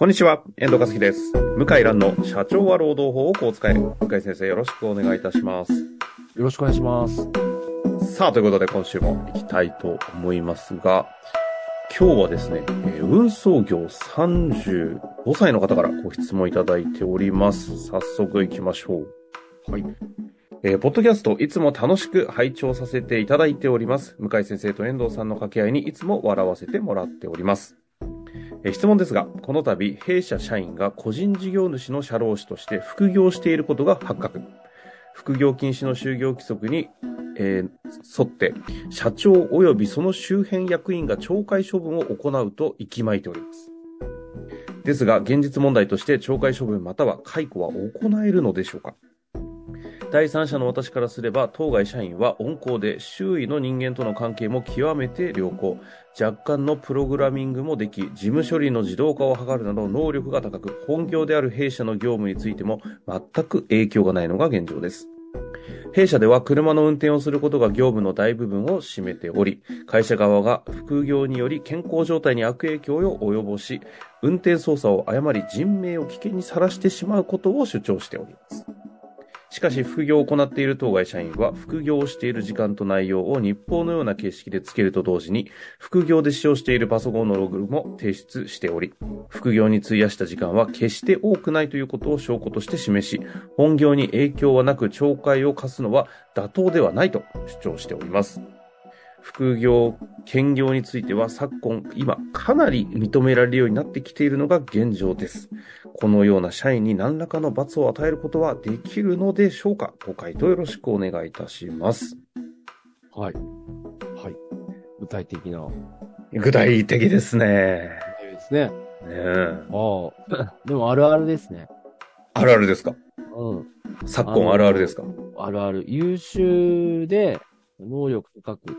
こんにちは、遠藤和樹です。向井蘭の社長は労働法をこう使え。向井先生、よろしくお願いいたします。 よろしくお願いします。 さあ、ということで今週も行きたいと思いますが、今日はですね、運送業35歳の方からご質問いただいております。早速行きましょう。はい。ポッドキャストいつも楽しく拝聴させていただいております。向井先生と遠藤さんの掛け合いにいつも笑わせてもらっております。質問ですが、この度、弊社社員が個人事業主の社労士として副業していることが発覚。副業禁止の就業規則に、沿って、社長及びその周辺役員が懲戒処分を行うと息巻いております。ですが、現実問題として懲戒処分または解雇は行えるのでしょうか。第三者の私からすれば、当該社員は温厚で、周囲の人間との関係も極めて良好。若干のプログラミングもでき、事務処理の自動化を図るなど能力が高く、本業である弊社の業務についても全く影響がないのが現状です。弊社では車の運転をすることが業務の大部分を占めており、会社側が副業により健康状態に悪影響を及ぼし、運転操作を誤り人命を危険にさらしてしまうことを主張しております。しかし副業を行っている当該社員は副業をしている時間と内容を日報のような形式で付けると同時に副業で使用しているパソコンのログも提出しており、副業に費やした時間は決して多くないということを証拠として示し、本業に影響はなく懲戒を課すのは妥当ではないと主張しております。副業、兼業については昨今、今かなり認められるようになってきているのが現状です。このような社員に何らかの罰を与えることはできるのでしょうか。ご回答よろしくお願いいたします。 はい。はい。具体的な。 具体的ですね。 ですね。 ねえ。 ああ。でもあるあるですね。 あるあるですか。 うん。 昨今あるあるですか。 あるある。優秀で、能力高くって、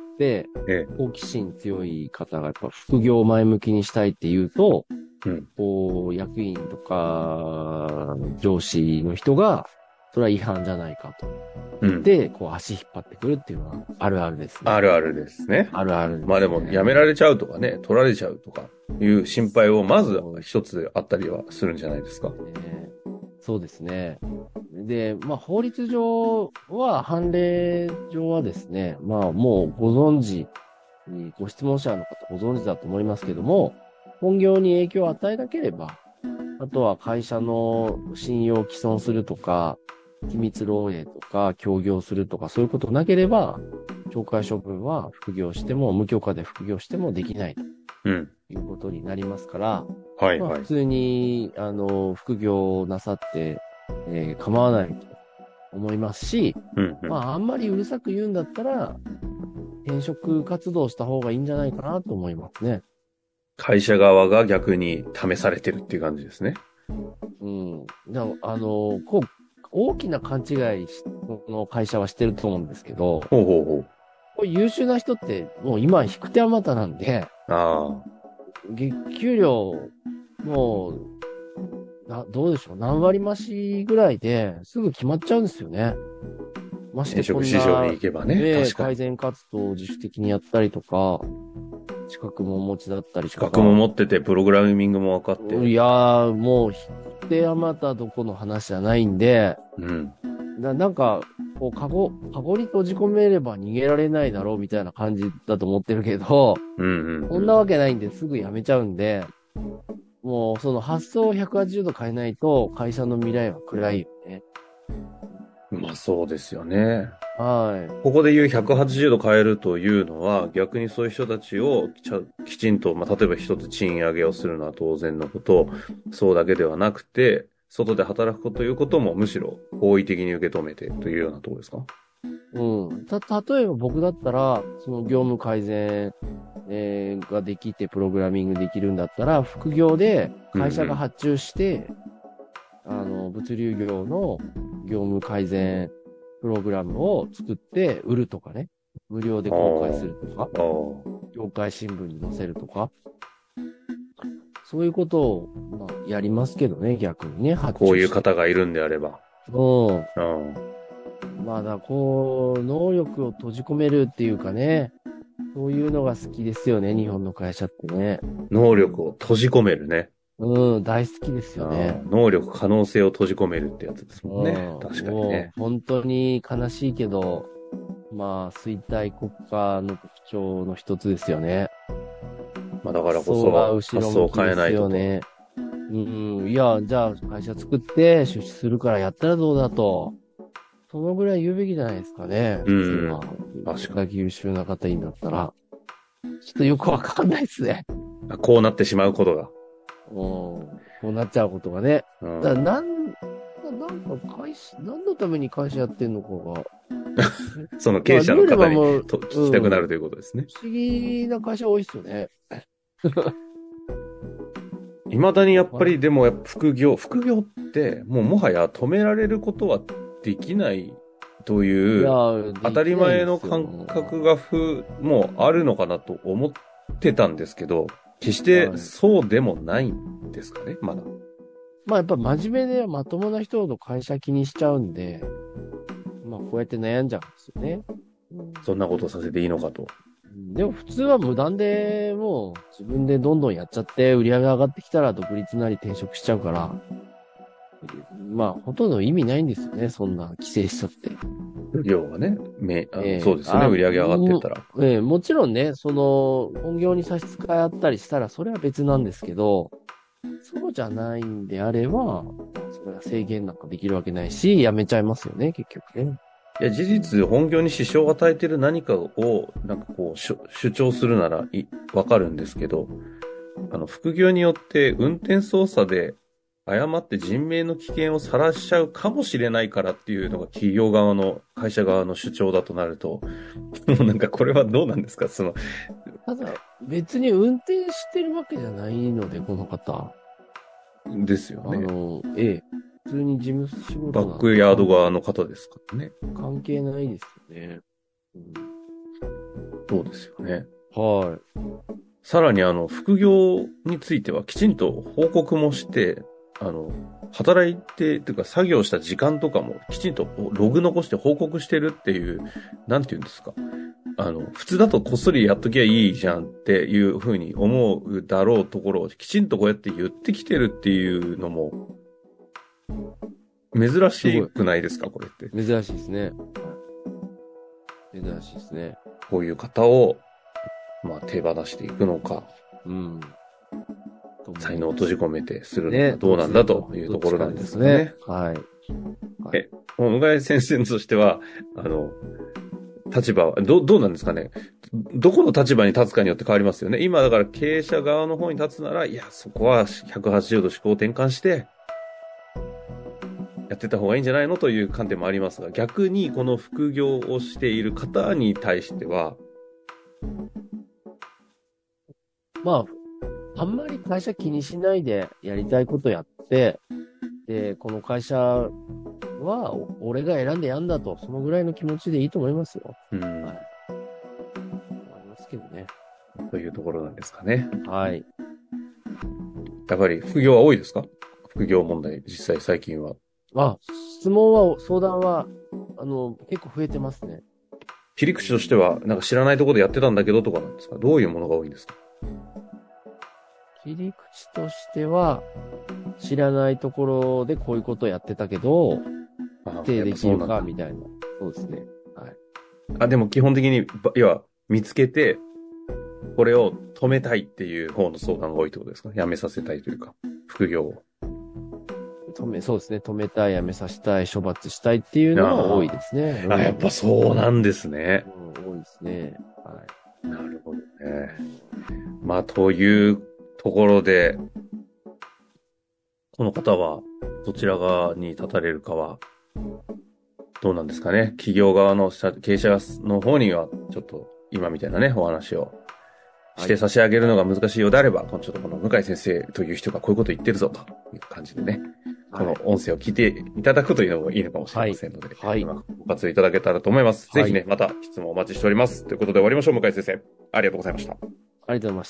好奇心強い方がやっぱ副業を前向きにしたいって言うと、こう、役員とか、上司の人が、それは違反じゃないかと。で、こう足引っ張ってくるっていうのはあるあるですね。 あるあるですね。 あるあるですね。 まあでも、やめられちゃうとかね、取られちゃうとかいう心配をまず一つあったりはするんじゃないですか。 そうですね。で、まあ法律上は、判例上はですね、まあもうご存知、ご質問者の方ご存知だと思いますけども、本業に影響を与えなければ、あとは会社の信用を毀損するとか、機密漏洩とか、協業するとか、そういうことなければ、懲戒処分は副業しても、無許可で副業してもできないということになりますから、 はいはい。まあ、普通に、副業をなさって、構わないと思いますし、まあ、あんまりうるさく言うんだったら、転職活動した方がいいんじゃないかなと思いますね。 会社側が逆に試されてるっていう感じですね。 うん。こう、大きな勘違いの会社はしてると思うんですけど、こう優秀な人って、もう今引く手あまたなんで、月給料、もう、どうでしょう、何割増しぐらいですぐ決まっちゃうんですよね。ましてこんな、 転職市場に行けばね、確かに。 改善活動を自主的にやったりとか、資格もお持ちだったりとか。 資格も持ってて、プログラミングも分かって。 いやー、もう、引く手あまたどこの話じゃないんで、なんか、こう、カゴに閉じ込めれば逃げられないだろうみたいな感じだと思ってるけど、そんなわけないんですぐ辞めちゃうんで、もうその発想を180度変えないと会社の未来は暗いよね。 まあそうですよね。 はい。 ここで言う180度変えるというのは、逆にそういう人たちをきちんと、まあ例えば一つ賃上げをするのは当然のこと、そうだけではなくて、外で働くことということもむしろ好意的に受け止めてというようなところですか？ 例えば僕だったら、その業務改善、ができてプログラミングできるんだったら、副業で会社が発注して、物流業の業務改善プログラムを作って売るとかね。無料で公開するとか。業界新聞に載せるとか。そういうことを、まあ、やりますけどね、逆にね。 こういう方がいるんであれば。 まあだ、こう、能力を閉じ込めるっていうかね。そういうのが好きですよね、日本の会社ってね。 能力を閉じ込めるね。 大好きですよね。 能力、可能性を閉じ込めるってやつですもんね。確かにね。 もう本当に悲しいけど、まあ、衰退国家の特徴の一つですよね。 まあだからこ発想がそ、 後ろ発想を向きです変えないとと。 よね。いや、じゃあ会社作って出資するからやったらどうだと。そのぐらい言うべきじゃないですかね。普通は。 確かに。 だけ優秀な方になったら。ちょっとよくわかんないですね。 こうなってしまうことが。 こうなっちゃうことがね。だからなんか何のために会社やってんのかが。 その経営者の方にも聞きたくなるということですね。 不思議な会社多いですよね。 未だにやっぱりでも副業ってもはや止められることはできないという当たり前の感覚がもうあるのかなと思ってたんですけど、決してそうでもないんですかね、まだ。 まあやっぱ真面目でまともな人ほど会社気にしちゃうんで、まあこうやって悩んじゃうんですよね。 そんなことさせていいのかと。 でも普通は無断でもう自分でどんどんやっちゃって売り上げ上がってきたら独立なり転職しちゃうから、まあほとんど意味ないんですよね、そんな規制しちゃって。 要はね、そうですよね、売り上げ上がってったら。 もちろんね、その本業に差し支えあったりしたらそれは別なんですけど、そうじゃないんであれば、それは制限なんかできるわけないし、やめちゃいますよね、結局ね。 いや、事実、本業に支障を与えている何かを、なんかこう、主張するならわかるんですけど、副業によって運転操作で誤って人命の危険をさらしちゃうかもしれないからっていうのが企業側の、会社側の主張だとなると、もうなんかこれはどうなんですかただ、別に運転してるわけじゃないので、この方。 ですよね。 普通に事務仕事バックヤード側の方ですからね。 関係ないですよね。 そうですよね。 はい。 さらに副業についてはきちんと報告もして、働いて、というか作業した時間とかもきちんとログ残して報告してるっていう、なんていうんですか。普通だとこっそりやっときゃいいじゃんっていうふうに思うだろうところをきちんとこうやって言ってきてるっていうのも、珍しくないですか、これって。 珍しいですね。珍しいですね。 こういう方を、まあ、手放していくのか。才能を閉じ込めてするのかどうなんだというところなんですね。 はい。 もう向井先生としては、立場は、どうなんですかね。どこの立場に立つかによって変わりますよね。今だから経営者側の方に立つなら、いや、そこは180度思考転換して、やってた方がいいんじゃないのという観点もありますが、逆にこの副業をしている方に対しては、 まあ、あんまり会社気にしないでやりたいことやって、で、この会社は俺が選んでやんだと、そのぐらいの気持ちでいいと思いますよ。はい。ありますけどね。 というところなんですかね。 はい。 やっぱり副業は多いですか？副業問題、実際最近は。 質問は、相談は、結構増えてますね。 切り口としては、なんか知らないところでやってたんだけどとかなんですか？どういうものが多いんですか？ 切り口としては、知らないところでこういうことをやってたけど、否定できるかみたいな。そうですね。はい。 でも基本的に、要は、見つけて、これを止めたいっていう方の相談が多いってことですか？やめさせたいというか、副業を。 そうですね。止めたい、やめさせたい、処罰したいっていうのが多いですね。 やっぱそうなんですね。 多いですね。はい。 なるほどね。まあ、というところで、この方はどちら側に立たれるかは、どうなんですかね。企業側の経営者の方には、ちょっと今みたいなね、お話をして差し上げるのが難しいようであれば、ちょっとこの向井先生という人がこういうことを言ってるぞという感じでね、この音声を聞いていただくというのもいいのかもしれませんので、ご活用いただけたらと思います。ぜひね、また質問お待ちしております。ということで終わりましょう、向井先生。ありがとうございました。 ありがとうございました。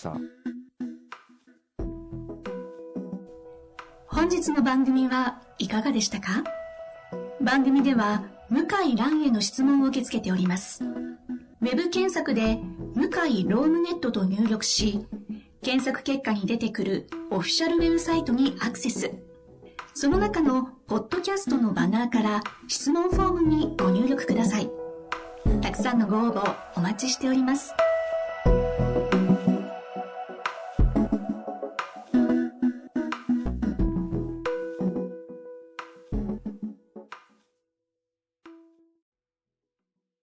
本日の番組はいかがでしたか？番組では向井蘭への質問を受け付けております。ウェブ検索で向井ロームネットと入力し、 検索結果に出てくるオフィシャルウェブサイトにアクセス。その中のポッドキャストのバナーから質問フォームにご入力ください。たくさんのご応募お待ちしております。